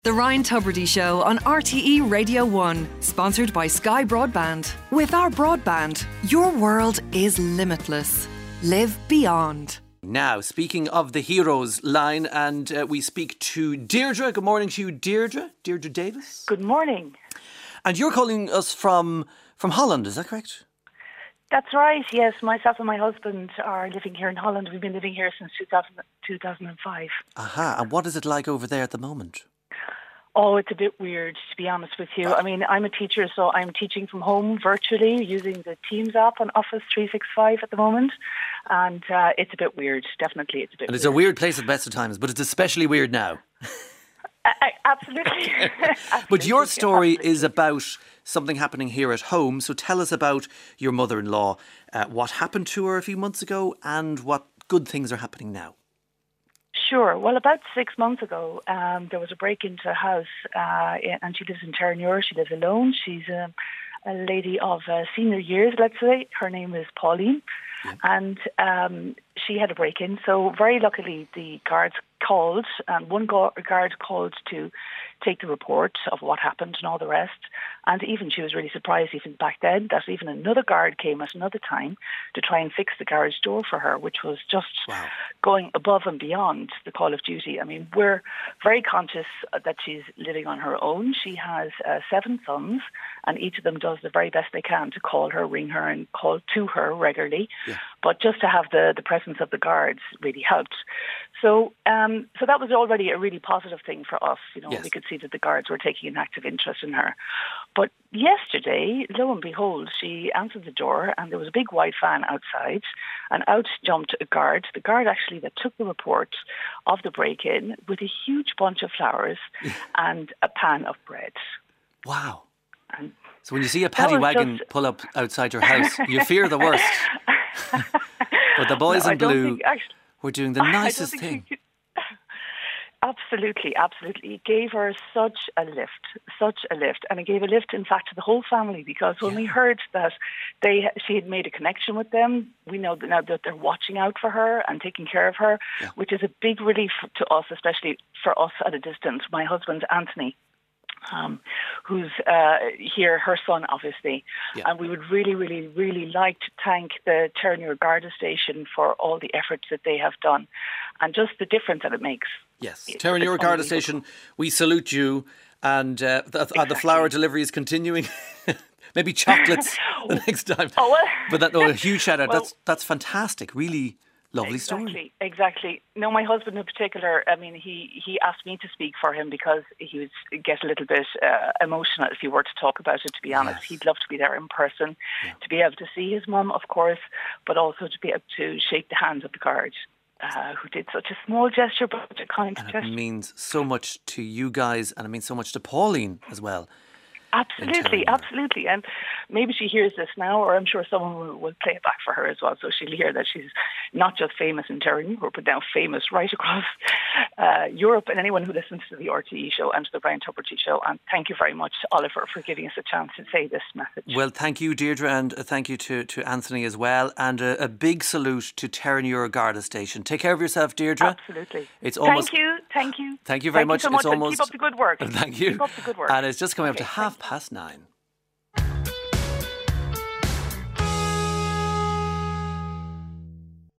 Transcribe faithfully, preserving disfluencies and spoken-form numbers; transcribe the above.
The Ryan Tubridy Show on R T E Radio one, sponsored by Sky Broadband. With our broadband, your world is limitless. Live beyond. Now, speaking of the Heroes line, and uh, we speak to Deirdre. Good morning to you, Deirdre. Deirdre Davis. Good morning. And you're calling us from from Holland, is that correct? That's right, yes. Myself and my husband are living here in Holland. We've been living here since two thousand, two thousand five. Aha, and what is it like over there at the moment? Oh, it's a bit weird, to be honest with you. I mean, I'm a teacher, so I'm teaching from home virtually using the Teams app on Office three sixty-five at the moment. And uh, it's a bit weird, definitely. It's a bit And it's weird. a weird place at the best of times, but it's especially weird now. Uh, absolutely. absolutely. But your story absolutely. is about something happening here at home. So tell us about your mother-in-law, uh, what happened to her a few months ago and what good things are happening now. Sure. Well, about six months ago, um, there was a break into a house, uh, and she lives in Terenure. She lives alone. She's um, a lady of uh, senior years, let's say. Her name is Pauline, yeah. and um, she had a break-in. So very luckily, the guards called, and one guard called to take the report of what happened and all the rest. And even she was really surprised, even back then, that even another guard came at another time to try and fix the garage door for her, which was just wow. going above and beyond the call of duty. I mean, we're very conscious that she's living on her own. She has uh, seven sons, and each of them does the very best they can to call her, ring her, and call to her regularly. Yeah. But just to have the, the presence of the guards really helped. So, um, so that was already a really positive thing for us. You know, yes. we could see that the guards were taking an active interest in her. But yesterday, lo and behold, she answered the door and there was a big white van outside, and out jumped a guard. The guard actually that took the report of the break-in with a huge bunch of flowers and a pan of bread. Wow. And so when you see a paddy wagon just... pull up outside your house, you fear the worst. But the boys no, in blue actually, were doing the nicest thing. Could... Absolutely, absolutely. It gave her such a lift, such a lift. And it gave a lift, in fact, to the whole family, because when yeah. we heard that they she had made a connection with them, we know that now that they're watching out for her and taking care of her, yeah. which is a big relief to us, especially for us at a distance. My husband, Anthony, Um, who's uh, here, her son, obviously. Yeah. And we would really, really, really like to thank the Terenure Garda Station for all the efforts that they have done and just the difference that it makes. Yes, Terenure Garda Station, we salute you. And uh, the, exactly. the flower delivery is continuing. Maybe chocolates the next time. Oh, well. But that, no, a huge shout out. Well, that's, that's fantastic. Really lovely exactly, story. Exactly. No, my husband in particular, I mean, he, he asked me to speak for him because he would get a little bit uh, emotional if he were to talk about it, to be honest. Yes. He'd love to be there in person, yeah. to be able to see his mum, of course, but also to be able to shake the hand of the guard, uh, who did such a small gesture, but a kind and gesture. It means so much to you guys, and it means so much to Pauline as well. Absolutely, absolutely. And maybe she hears this now, or I'm sure someone will, will play it back for her as well, so she'll hear that she's not just famous in Terenure, but now famous right across uh, Europe, and anyone who listens to the R T E show and to the Ryan Tubridy show. And thank you very much, Oliver, for giving us a chance to say this message. Well, thank you, Deirdre, and thank you to, to Anthony as well. And a, a big salute to Terenure Garda Station. Take care of yourself, Deirdre. Absolutely. It's almost, thank you, thank you. Thank you very thank much. You so much. It's almost, keep up the good work. Thank you. Keep up the good work. And it's just coming okay, up to half past nine.